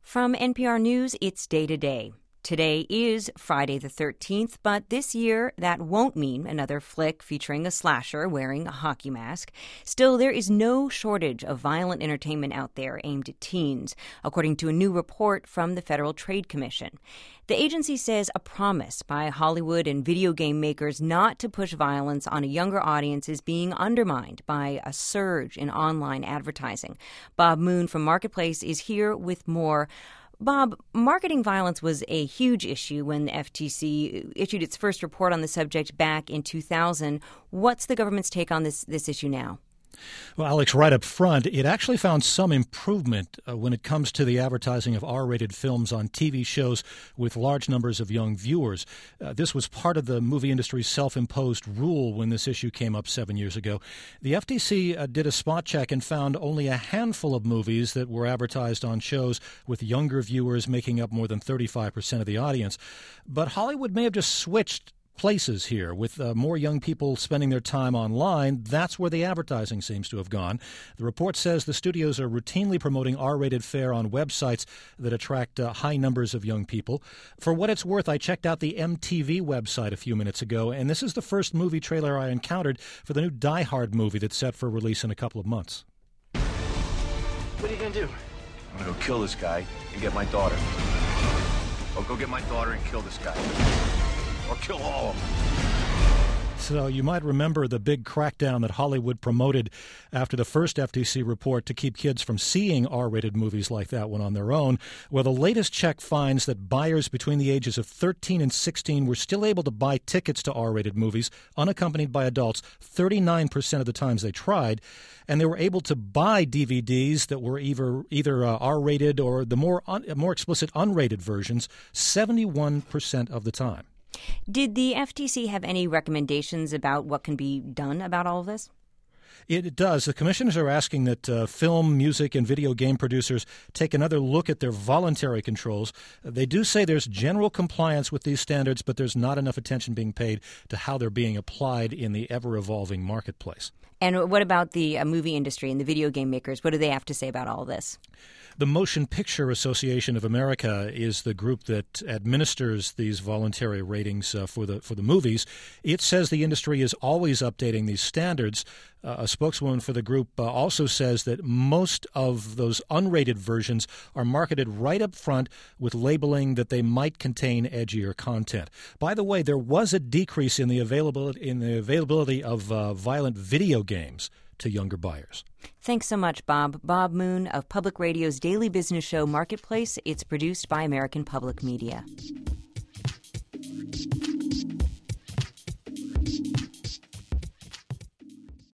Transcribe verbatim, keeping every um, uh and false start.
From N P R News, it's Day to Day. Today is Friday the thirteenth, but this year that won't mean another flick featuring a slasher wearing a hockey mask. Still, there is no shortage of violent entertainment out there aimed at teens, according to a new report from the Federal Trade Commission. The agency says a promise by Hollywood and video game makers not to push violence on a younger audience is being undermined by a surge in online advertising. Bob Moon from Marketplace is here with more. Bob, marketing violence was a huge issue when the F T C issued its first report on the subject back in two thousand. What's the government's take on this, this issue now? Well, Alex, right up front, it actually found some improvement uh, when it comes to the advertising of R-rated films on T V shows with large numbers of young viewers. Uh, this was part of the movie industry's self-imposed rule when this issue came up seven years ago. The F T C uh, did a spot check and found only a handful of movies that were advertised on shows with younger viewers making up more than thirty-five percent of the audience. But Hollywood may have just switched places here. With uh, more young people spending their time online, that's where the advertising seems to have gone. The report says the studios are routinely promoting R-rated fare on websites that attract uh, high numbers of young people. For what it's worth, I checked out the M T V website a few minutes ago, and this is the first movie trailer I encountered for the new Die Hard movie that's set for release in a couple of months. What are you going to do? I'm going to go kill this guy and get my daughter. I'll go get my daughter and kill this guy. Or kill all of them. So you might remember the big crackdown that Hollywood promoted after the first F T C report to keep kids from seeing R-rated movies like that one on their own. Well, the latest check finds that buyers between the ages of thirteen and sixteen were still able to buy tickets to R-rated movies unaccompanied by adults thirty-nine percent of the times they tried. And they were able to buy D V Ds that were either either uh, R-rated or the more un- more explicit unrated versions seventy-one percent of the time. Did the F T C have any recommendations about what can be done about all of this? It does. The commissioners are asking that uh, film, music, and video game producers take another look at their voluntary controls. They do say there's general compliance with these standards, but there's not enough attention being paid to how they're being applied in the ever-evolving marketplace. And what about the uh, movie industry and the video game makers? What do they have to say about all this? The Motion Picture Association of America is the group that administers these voluntary ratings uh, for the for the movies. It says the industry is always updating these standards. Uh, a spokeswoman for the group uh, also says that most of those unrated versions are marketed right up front with labeling that they might contain edgier content. By the way, there was a decrease in the availability in the availability of uh, violent video games to younger buyers. Thanks so much, Bob. Bob Moon of Public Radio's daily business show Marketplace. It's produced by American Public Media.